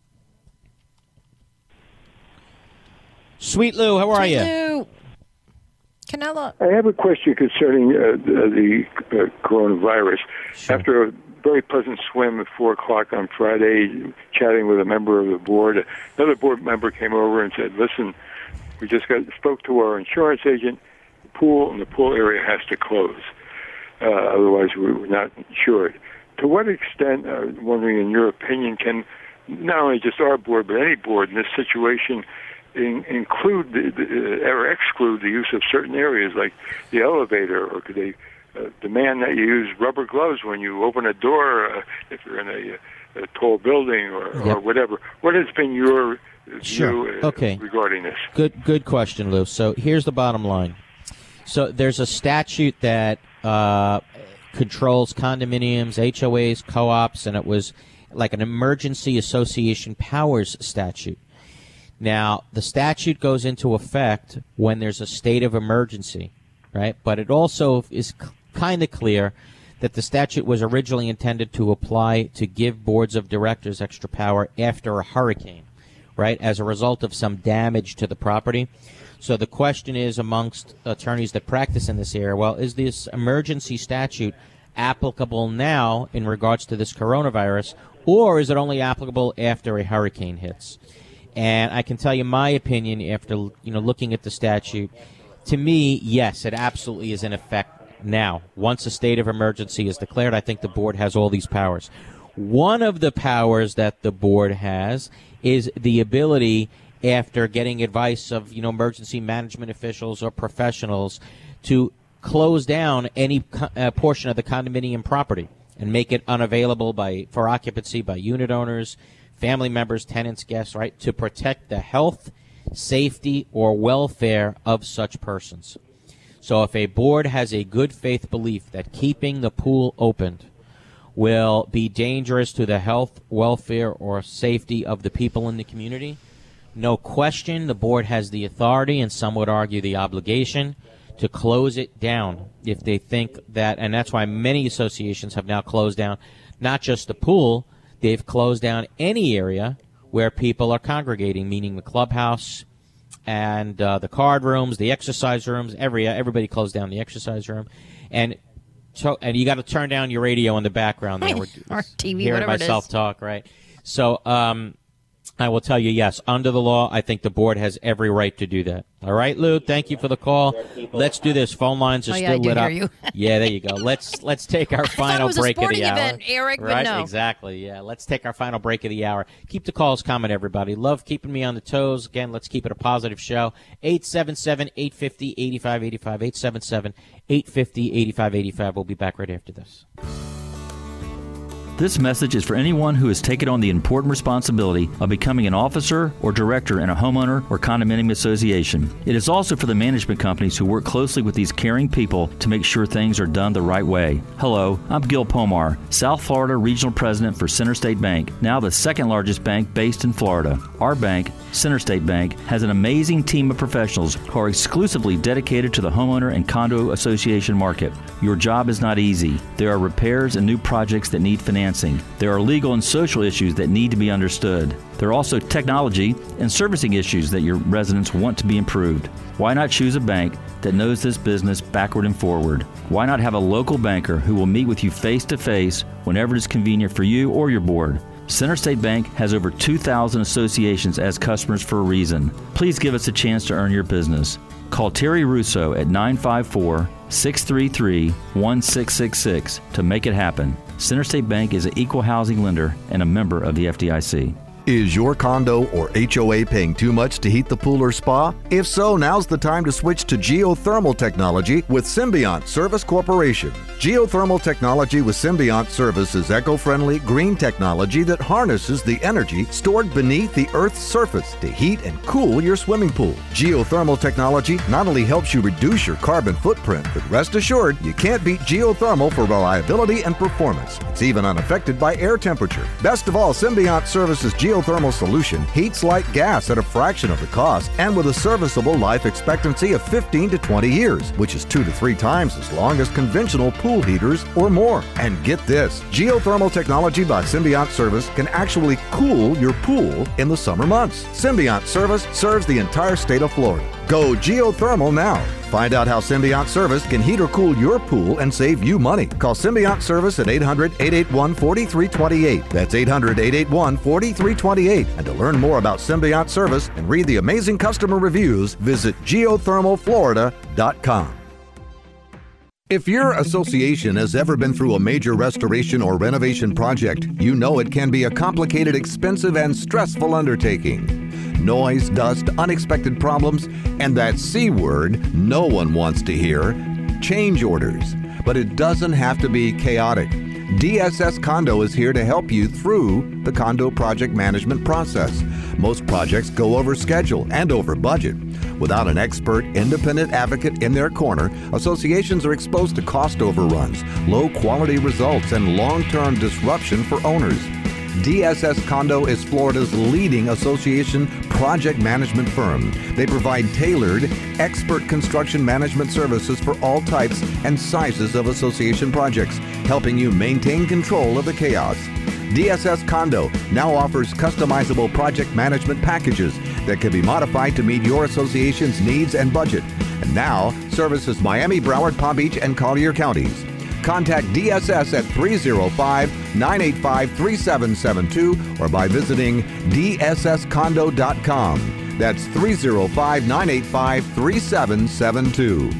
S2: Sweet Lou, how are you?
S1: Lou. Canella.
S12: I have a question concerning the coronavirus.
S2: Sure.
S12: After a very pleasant swim at 4 o'clock on Friday, chatting with a member of the board, another board member came over and said, listen, we just spoke to our insurance agent. The pool area has to close. Otherwise, we're not insured. To what extent, I'm wondering, in your opinion, can not only just our board, but any board in this situation include or exclude the use of certain areas like the elevator, or could they demand that you use rubber gloves when you open a door if you're in a tall building or whatever? What has been your view regarding this?
S2: Good question, Lou. So here's the bottom line. So there's a statute that controls condominiums, HOAs, co-ops, and it was like an emergency association powers statute. Now, the statute goes into effect when there's a state of emergency, right? But it also is kind of clear that the statute was originally intended to apply to give boards of directors extra power after a hurricane, right, as a result of some damage to the property. So the question is amongst attorneys that practice in this area, well, is this emergency statute applicable now in regards to this coronavirus, or is it only applicable after a hurricane hits? And I can tell you my opinion after looking at the statute. To me, yes, it absolutely is in effect now. Once a state of emergency is declared, I think the board has all these powers. One of the powers that the board has is the ability, after getting advice of emergency management officials or professionals, to close down any portion of the condominium property and make it unavailable for occupancy by unit owners, family members, tenants, guests, right, to protect the health, safety, or welfare of such persons. So if a board has a good faith belief that keeping the pool opened will be dangerous to the health, welfare, or safety of the people in the community, no question the board has the authority, and some would argue the obligation, to close it down if they think that, and that's why many associations have now closed down not just the pool, they've closed down any area where people are congregating, meaning the clubhouse and the card rooms, the exercise rooms. Everybody closed down the exercise room, and you got to turn down your radio in the background there.
S1: Or TV,
S2: hearing
S1: whatever
S2: myself
S1: it is.
S2: talk, right? So I will tell you, yes, under the law, I think the board has every right to do that. All right, Lou, thank you for the call. Let's do this. Phone lines are still lit up.
S1: You.
S2: Yeah, there you go. Let's take our final break of the hour.
S1: Event, Eric,
S2: right?
S1: But no.
S2: Exactly. Yeah, let's take our final break of the hour. Keep the calls coming, everybody. Love keeping me on the toes. Again, let's keep it a positive show. 877-850-8585. 877-850-8585. We'll be back right after this.
S13: This message is for anyone who has taken on the important responsibility of becoming an officer or director in a homeowner or condominium association. It is also for the management companies who work closely with these caring people to make sure things are done the right way. Hello, I'm Gil Pomar, South Florida Regional President for Center State Bank, now the second largest bank based in Florida. Our bank, Center State Bank, has an amazing team of professionals who are exclusively dedicated to the homeowner and condo association market. Your job is not easy. There are repairs and new projects that need financing. There are legal and social issues that need to be understood. There are also technology and servicing issues that your residents want to be improved. Why not choose a bank that knows this business backward and forward? Why not have a local banker who will meet with you face-to-face whenever it is convenient for you or your board? Center State Bank has over 2,000 associations as customers for a reason. Please give us a chance to earn your business. Call Terry Russo at 954-633-1666 to make it happen. Center State Bank is an equal housing lender and a member of the FDIC.
S14: Is your condo or HOA paying too much to heat the pool or spa? If so, now's the time to switch to geothermal technology with Symbiont Service Corporation. Geothermal technology with Symbiont Service is eco-friendly, green technology that harnesses the energy stored beneath the Earth's surface to heat and cool your swimming pool. Geothermal technology not only helps you reduce your carbon footprint, but rest assured, you can't beat geothermal for reliability and performance. It's even unaffected by air temperature. Best of all, Symbiont Service's geothermal solution heats like gas at a fraction of the cost and with a serviceable life expectancy of 15 to 20 years, which is 2 to 3 times as long as conventional pool heaters or more. And get this, geothermal technology by Symbiont Service can actually cool your pool in the summer months. Symbiont Service serves the entire state of Florida. Go geothermal now. Find out how Symbiont Service can heat or cool your pool and save you money. Call Symbiont Service at 800-881-4328. That's 800-881-4328. And to learn more about Symbiont Service and read the amazing customer reviews, visit geothermalflorida.com. If your association has ever been through a major restoration or renovation project, you know it can be a complicated, expensive, and stressful undertaking. Noise, dust, unexpected problems, and that C word no one wants to hear, change orders. But it doesn't have to be chaotic. DSS Condo is here to help you through the condo project management process. Most projects go over schedule and over budget. Without an expert, independent advocate in their corner, associations are exposed to cost overruns, low quality results, and long-term disruption for owners. DSS Condo is Florida's leading association project management firm. They provide tailored, expert construction management services for all types and sizes of association projects, helping you maintain control of the chaos. DSS Condo now offers customizable project management packages that can be modified to meet your association's needs and budget. And now services Miami, Broward, Palm Beach, and Collier counties. Contact DSS at 305-985-3772 or by visiting dsscondo.com. That's 305-985-3772.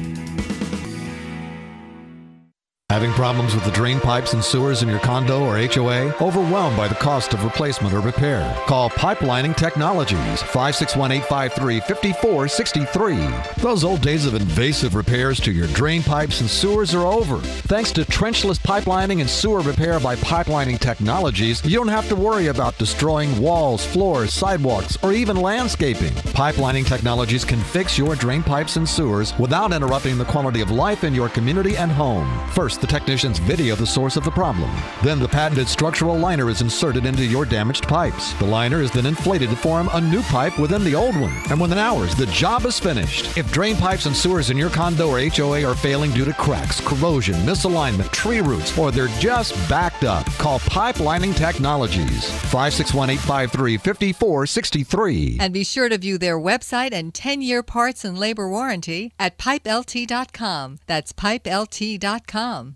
S4: Having problems with the drain pipes and sewers in your condo or HOA? Overwhelmed by the cost of replacement or repair? Call Pipelining Technologies, 561-853-5463. Those old days of invasive repairs to your drain pipes and sewers are over. Thanks to trenchless pipelining and sewer repair by Pipelining Technologies, you don't have to worry about destroying walls, floors, sidewalks, or even landscaping. Pipelining Technologies can fix your drain pipes and sewers without interrupting the quality of life in your community and home. First, the technicians video the source of the problem. Then the patented structural liner is inserted into your damaged pipes. The liner is then inflated to form a new pipe within the old one. And within hours, the job is finished. If drain pipes and sewers in your condo or HOA are failing due to cracks, corrosion, misalignment, tree roots, or they're just backed up, call Pipelining Technologies, 561-853-5463.
S15: And be sure to view their website and 10-year parts and labor warranty at pipelt.com. That's pipelt.com.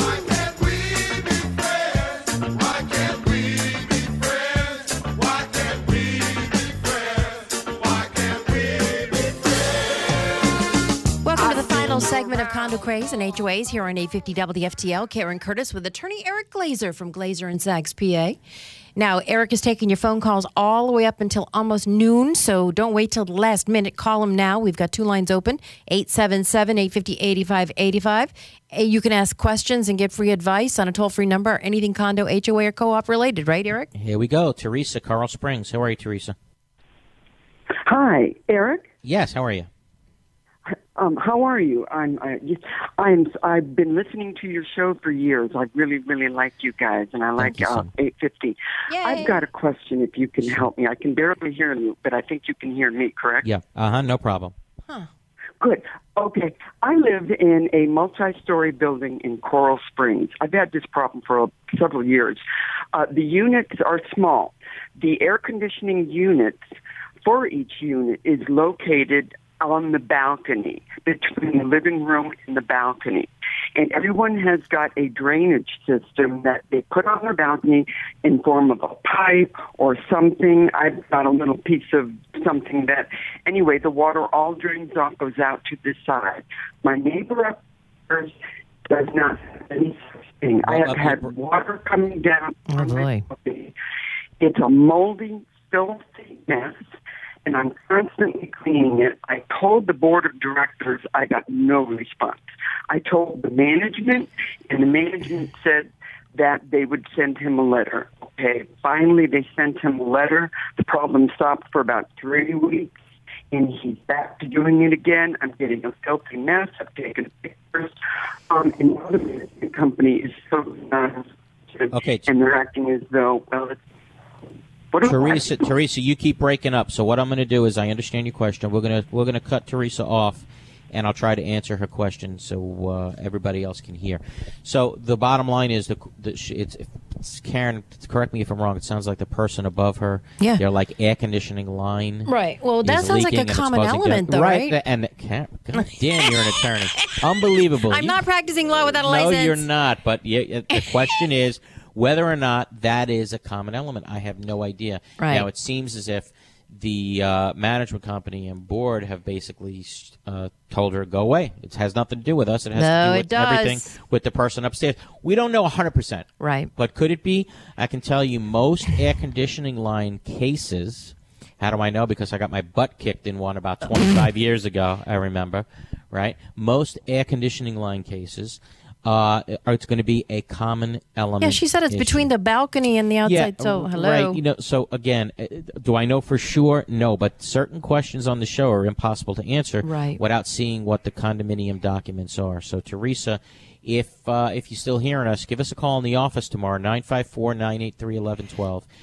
S1: Welcome to the final segment of Condo Craze and HOAs here on 850 WFTL. Karen Curtis with attorney Eric Glazer from Glazer & Sachs, PA. Now, Eric is taking your phone calls all the way up until almost noon, so don't wait till the last minute. Call him now. We've got 2 lines open, 877-850-8585. You can ask questions and get free advice on a toll-free number, anything condo, HOA, or co-op related, right, Eric?
S2: Here we go. Teresa, Coral Springs. How are you, Teresa?
S16: Hi, Eric.
S2: Yes, how are you?
S16: How are you? I've been listening to your show for years. I really, really like you guys, and I like 850.
S1: Yay.
S16: I've got a question. If you can help me, I can barely hear you, but I think you can hear me. Correct?
S2: Yeah. No problem.
S16: Good. Okay. I live in a multi-story building in Coral Springs. I've had this problem for several years. The units are small. The air conditioning units for each unit is located on the balcony, between the living room and the balcony. And everyone has got a drainage system that they put on their balcony in form of a pipe or something. I've got a little piece of something that, anyway, the water all drains off, goes out to the side. My neighbor upstairs does not have any such thing. I have had water coming down.
S1: Oh, boy.
S16: It's a moldy, filthy mess. and I'm constantly cleaning it. I told the board of directors, I got no response. I told the management, and the management said that they would send him a letter. Okay, finally they sent him a letter. The problem stopped for about 3 weeks, and he's back to doing it again. I'm getting a filthy mess. I've taken pictures. And now the management company is so
S2: Okay.
S16: and they're acting as though, well, it's
S2: Teresa, you keep breaking up. So what I'm going to do is, I understand your question. We're gonna cut Teresa off, and I'll try to answer her question so everybody else can hear. So the bottom line is, it's Karen, correct me if I'm wrong. It sounds like the person above her.
S1: Yeah.
S2: They're like air conditioning line.
S1: Right. Well, that sounds like a common element, though, right?
S2: And God damn, you're an attorney. Unbelievable.
S1: I'm not practicing law without a license.
S2: No, you're not. But the question is whether or not that is a common element. I have no idea.
S1: Right.
S2: Now, it seems as if the management company and board have basically told her, go away. It has nothing to do with us. It has to do with everything with the person upstairs. We don't know 100%.
S1: Right.
S2: But could it be? I can tell you most air conditioning line cases, how do I know? Because I got my butt kicked in one about 25 years ago, I remember, right? Most air conditioning line cases, it's going to be a common element.
S1: Yeah, she said it's between the balcony and the outside. So, hello.
S2: Right. So again, do I know for sure? No, but certain questions on the show are impossible to answer without seeing what the condominium documents are. So, Teresa, if you're still hearing us, give us a call in the office tomorrow, 954-983-1112.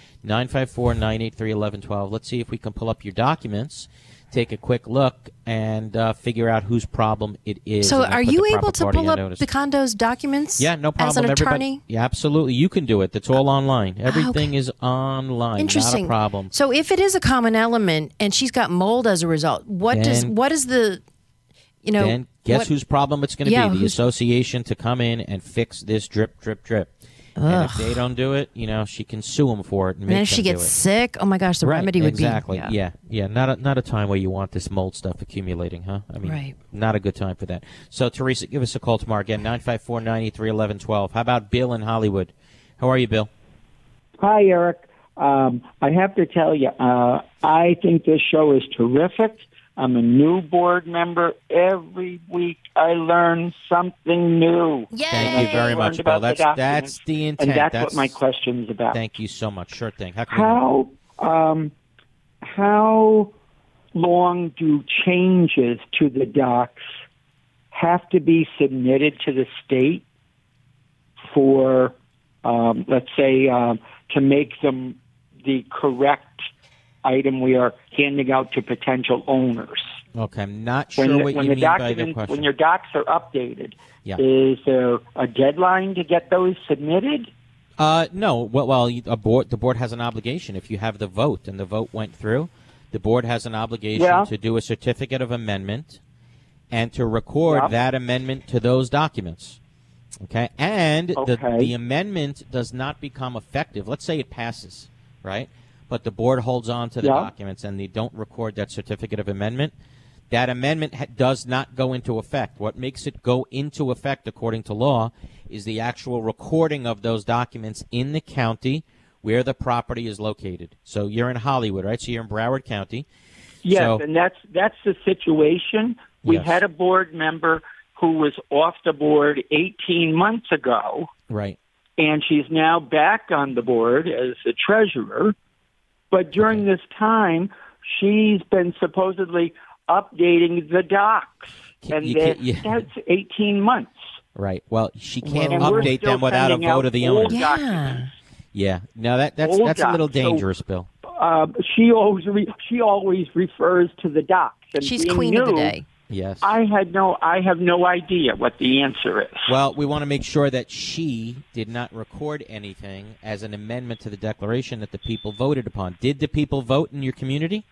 S2: 954-983-1112. Let's see if we can pull up your documents, take a quick look, and figure out whose problem it is.
S1: So are you able to pull up the condo's documents?
S2: Yeah, no problem.
S1: As an attorney?
S2: Yeah, absolutely. You can do it. It's all online. Everything is online.
S1: Interesting.
S2: Not a problem.
S1: So if it is a common element and she's got mold as a result, what is the,
S2: Then guess whose problem it's going to be? The association to come in and fix this drip, drip, drip. And if they don't do it, she can sue them for it. And
S1: if she gets sick, oh my gosh, the remedy would be
S2: exactly. Yeah. Not a time where you want this mold stuff accumulating, huh? I mean, not a good time for that. So, Teresa, give us a call tomorrow again, 954-983-1112. How about Bill in Hollywood? How are you, Bill?
S17: Hi, Eric. I have to tell you, I think this show is terrific. I'm a new board member. Every week I learn something new.
S1: Yay!
S2: Thank you very much, Bill. That's the intent.
S17: And that's what my question's about.
S2: Thank you so much. Sure thing.
S17: How long do changes to the docs have to be submitted to the state for, let's say, to make them the correct item we are handing out to potential owners?
S2: Okay, I'm not sure what you mean by the question.
S17: When your docs are updated, is there a deadline to get those submitted?
S2: No. Well, the board has an obligation. If you have the vote and the vote went through, the board has an obligation to do a certificate of amendment and to record that amendment to those documents. Okay? And the amendment does not become effective. Let's say it passes, right? But the board holds on to the documents and they don't record that certificate of amendment. That amendment does not go into effect. What makes it go into effect, according to law, is the actual recording of those documents in the county where the property is located. So you're in Hollywood, right? So you're in Broward County.
S17: Yes, and that's the situation. We had a board member who was off the board 18 months ago.
S2: Right.
S17: And she's now back on the board as the treasurer. But during this time, she's been supposedly updating the docs, and that's 18 months.
S2: Right. Well, she can't update them without a vote of the owner. Yeah. No, that's a little dangerous, Bill.
S17: She always refers to the docs. And
S1: she's queen of the day.
S2: Yes.
S17: I have no idea what the answer is.
S2: Well, we want to make sure that she did not record anything as an amendment to the declaration that the people voted upon. Did the people vote in your community?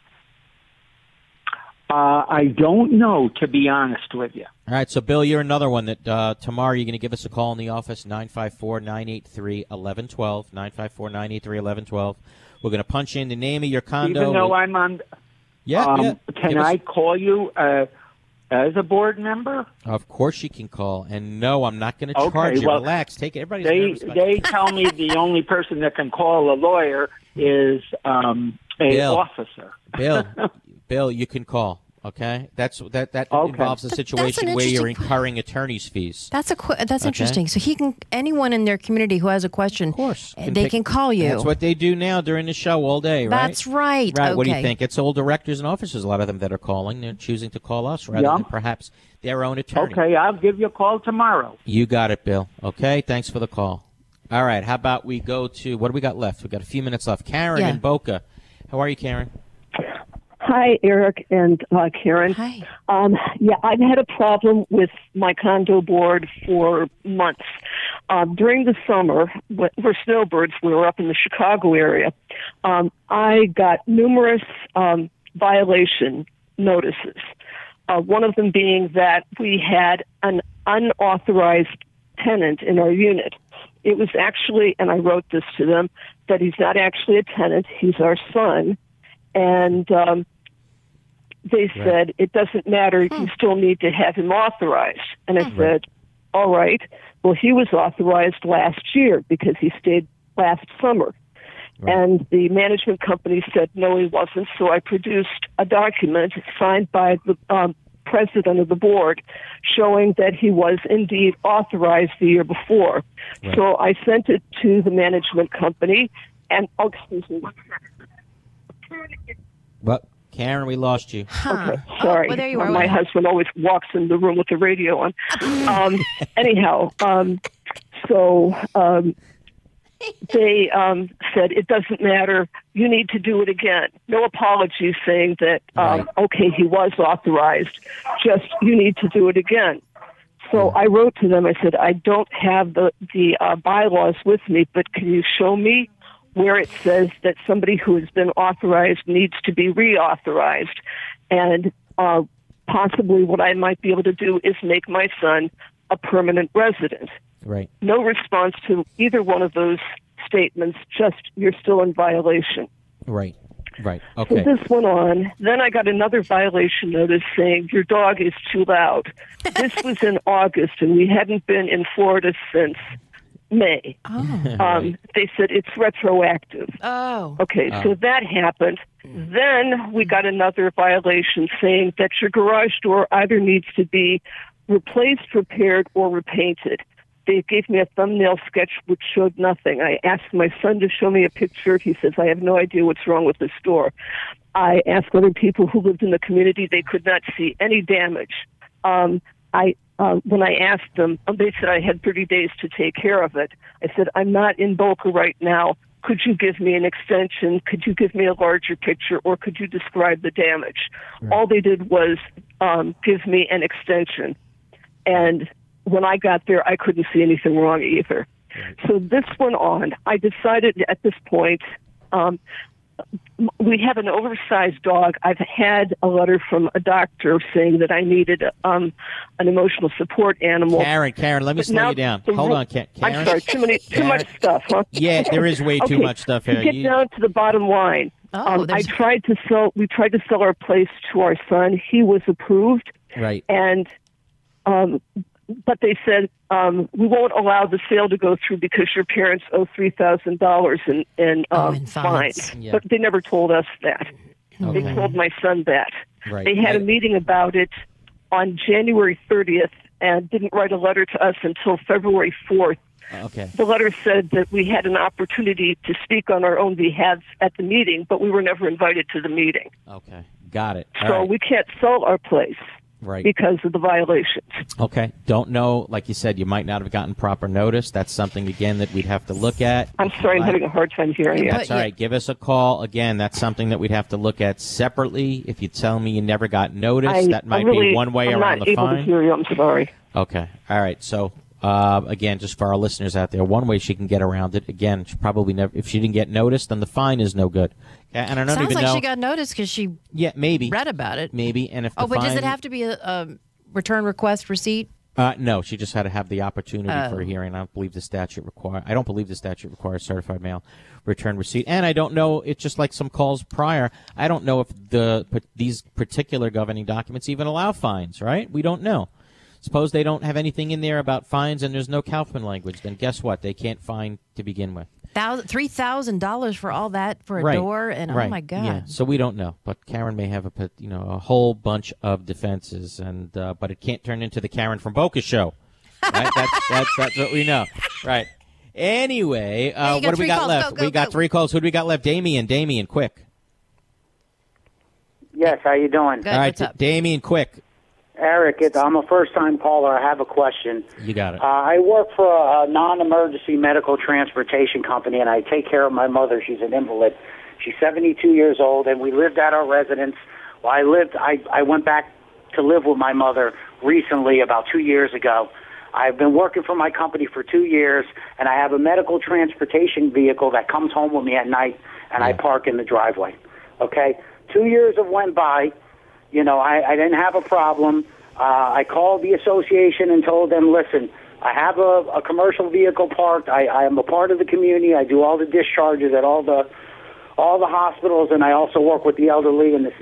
S17: I don't know, to be honest with you.
S2: All right, so, Bill, you're another one that tomorrow you're going to give us a call in the office, 954-983-1112, 954-983-1112. We're going to punch in the name of your condo.
S17: Even though I'm on... Can I call you as a board member?
S2: Of course you can call. And no, I'm not going to charge you.
S17: Well,
S2: relax. Take it. Everybody's nervous about
S17: they tell me the only person that can call a lawyer is
S6: officer.
S2: Bill, you can call. Okay, that involves a situation where you're incurring attorney's fees.
S1: That's interesting. So anyone in their community who has a question, of course, they can call you.
S2: That's what they do now during the show all day, right?
S1: That's right.
S2: Right.
S1: Okay.
S2: What do you think? It's all directors and officers, a lot of them that are calling. They're choosing to call us rather than perhaps their own attorney.
S17: Okay, I'll give you a call tomorrow.
S2: You got it, Bill. Okay, thanks for the call. All right, how about we go to, what do we got left? We've got a few minutes left. Karen in Boca. How are you, Karen?
S18: Hi, Eric and Karen.
S1: Hi.
S18: I've had a problem with my condo board for months. During the summer, we're snowbirds. We were up in the Chicago area. I got numerous violation notices. One of them being that we had an unauthorized tenant in our unit. It was actually, and I wrote this to them, that he's not actually a tenant. He's our son. And they said, it doesn't matter, you still need to have him authorized. And I said, all right, well, he was authorized last year because he stayed last summer. And the management company said, no, he wasn't. So I produced a document signed by the president of the board showing that he was indeed authorized the year before. So I sent it to the management company and, excuse me.
S2: Well, Karen, we lost you.
S18: Okay, sorry.
S1: Well, there you are.
S18: My husband always walks in the room with the radio on. Anyhow, they said, it doesn't matter. You need to do it again. No apologies saying that, okay, he was authorized. Just, you need to do it again. So I wrote to them. I said, I don't have the bylaws with me, but can you show me where it says that somebody who has been authorized needs to be reauthorized? And possibly what I might be able to do is make my son a permanent resident.
S2: Right.
S18: No response to either one of those statements, just you're still in violation.
S2: Right. Okay.
S18: So this went on. Then I got another violation notice saying your dog is too loud. This was in August, and we hadn't been in Florida since May. They said it's retroactive. Okay, so that happened. Then we got another violation saying that your garage door either needs to be replaced, repaired, or repainted. They gave me a thumbnail sketch which showed nothing. I asked my son to show me a picture. He says, I have no idea what's wrong with this door. I asked other people who lived in the community. They could not see any damage. When I asked them, they said I had 30 days to take care of it. I said, I'm not in Boca right now. Could you give me an extension? Could you give me a larger picture? Or could you describe the damage? All they did was give me an extension. And when I got there, I couldn't see anything wrong either. So this went on. I decided at this point, we have an oversized dog. I've had a letter from a doctor saying that I needed an emotional support animal.
S2: Karen, let me slow you down. Hold on, Karen.
S18: I'm sorry, too much stuff, huh?
S2: Yeah, there is way too much stuff here.
S18: To get down to the bottom line, we tried to sell our place to our son. He was approved.
S2: Right.
S18: And but they said, we won't allow the sale to go through because your parents owe $3,000 in fines.
S2: Yeah.
S18: But they never told us that.
S2: Okay.
S18: They told my son that.
S2: Right.
S18: They had a meeting about it on January 30th and didn't write a letter to us until February 4th.
S2: Okay.
S18: The letter said that we had an opportunity to speak on our own behalf at the meeting, but we were never invited to the meeting.
S2: Okay. Got it. All
S18: so
S2: right.
S18: we can't sell our place.
S2: Right.
S18: Because of the violations.
S2: Okay. Don't know. Like you said, you might not have gotten proper notice. That's something, again, that we'd have to look at.
S18: I'm sorry, I'm having a hard time hearing you.
S2: That's all right. Give us a call. Again, that's something that we'd have to look at separately. If you tell me you never got notice, that might be one way around the fine.
S18: I'm not able to hear you. I'm sorry.
S2: Okay. All right. So, again, just for our listeners out there, one way she can get around it, again, she probably never, if she didn't get notice, then the fine is no good. And I don't
S1: Sounds
S2: even
S1: like
S2: know.
S1: she got notice because she
S2: maybe
S1: read about it.
S2: Maybe. And if the
S1: but
S2: fine,
S1: does it have to be a return request receipt?
S2: No, she just had to have the opportunity for a hearing. I don't believe the statute requires certified mail return receipt. And I don't know, it's just like some calls prior, I don't know if these particular governing documents even allow fines, right? We don't know. Suppose they don't have anything in there about fines and there's no Kaufman language, then guess what? They can't fine to begin with.
S1: $3,000 for all that for a
S2: Right.
S1: door, and
S2: right.
S1: oh my God.
S2: Yeah. So we don't know, but Karen may have a whole bunch of defenses, and but it can't turn into the Karen from Boca show. Right? that's what we know. Right. Anyway, what do we got left? We got 3 calls. Who do we got left? Damien, quick.
S19: Yes, how you doing?
S2: All right, Damien, quick.
S19: Eric, I'm a first-time caller. I have a question.
S2: You got it.
S19: I work for a non-emergency medical transportation company, and I take care of my mother. She's an invalid. She's 72 years old, and we lived at our residence. Well, I went back to live with my mother recently, about 2 years ago. I've been working for my company for 2 years, and I have a medical transportation vehicle that comes home with me at night, and I park in the driveway. Okay? 2 years have went by. I didn't have a problem. I called the association and told them, listen, I have a commercial vehicle parked. I am a part of the community. I do all the discharges at all the hospitals, and I also work with the elderly and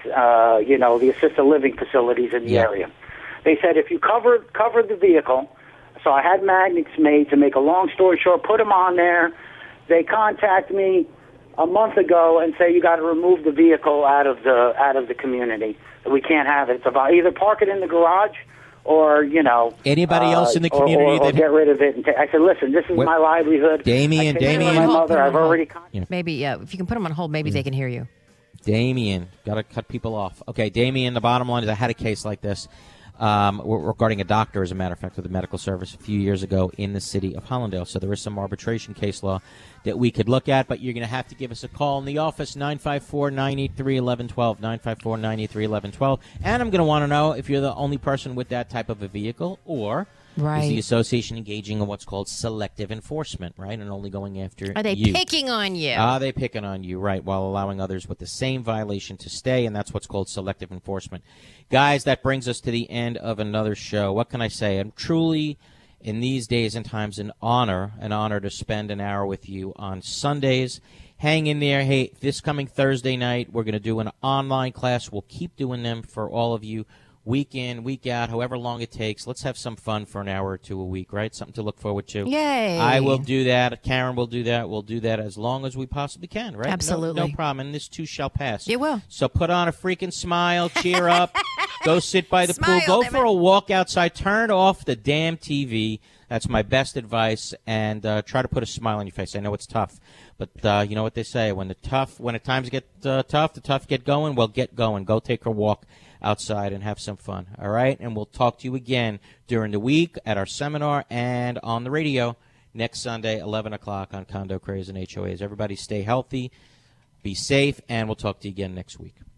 S19: the assisted living facilities in the area. They said if you cover the vehicle, so I had magnets made. To make a long story short, put them on there. They contact me a month ago and say you got to remove the vehicle out of the community. We can't have it. It's about either park it in the garage or
S2: anybody else in the community
S19: or get rid of it. And I said, listen, this is my livelihood.
S2: Damien,
S19: my mother. I've already.
S1: Maybe if you can put them on hold, maybe they can hear you.
S2: Damien, got to cut people off. Okay, Damien. The bottom line is I had a case like this. Regarding a doctor, as a matter of fact, with a medical service a few years ago in the city of Hollandale. So there is some arbitration case law that we could look at, but you're going to have to give us a call in the office, 954-983-1112, 954-983-1112. And I'm going to want to know if you're the only person with that type of a vehicle, or is the association engaging in what's called selective enforcement, right, and only going after
S1: Are they
S2: you.
S1: picking on you?
S2: Are they picking on you, right, while allowing others with the same violation to stay, and that's what's called selective enforcement. Guys, that brings us to the end of another show. What can I say? I'm truly, in these days and times, an honor to spend an hour with you on Sundays. Hang in there. Hey, this coming Thursday night, we're going to do an online class. We'll keep doing them for all of you. Week in, week out, however long it takes. Let's have some fun for an hour or two a week, right? Something to look forward to.
S1: Yay.
S2: I will do that. Karen will do that. We'll do that as long as we possibly can, right?
S1: Absolutely.
S2: No problem. And this too shall pass.
S1: It will.
S2: So put on a freaking smile. Cheer up. Go sit by the
S1: Smile,
S2: pool. Go for a walk outside. Turn off the damn TV. That's my best advice. And try to put a smile on your face. I know it's tough. But you know what they say. When the times get tough, the tough get going. Well, get going. Go take a walk outside and have some fun, all right? And we'll talk to you again during the week at our seminar and on the radio next Sunday, 11 o'clock on Condo Craze and HOAs. Everybody stay healthy, be safe, and we'll talk to you again next week.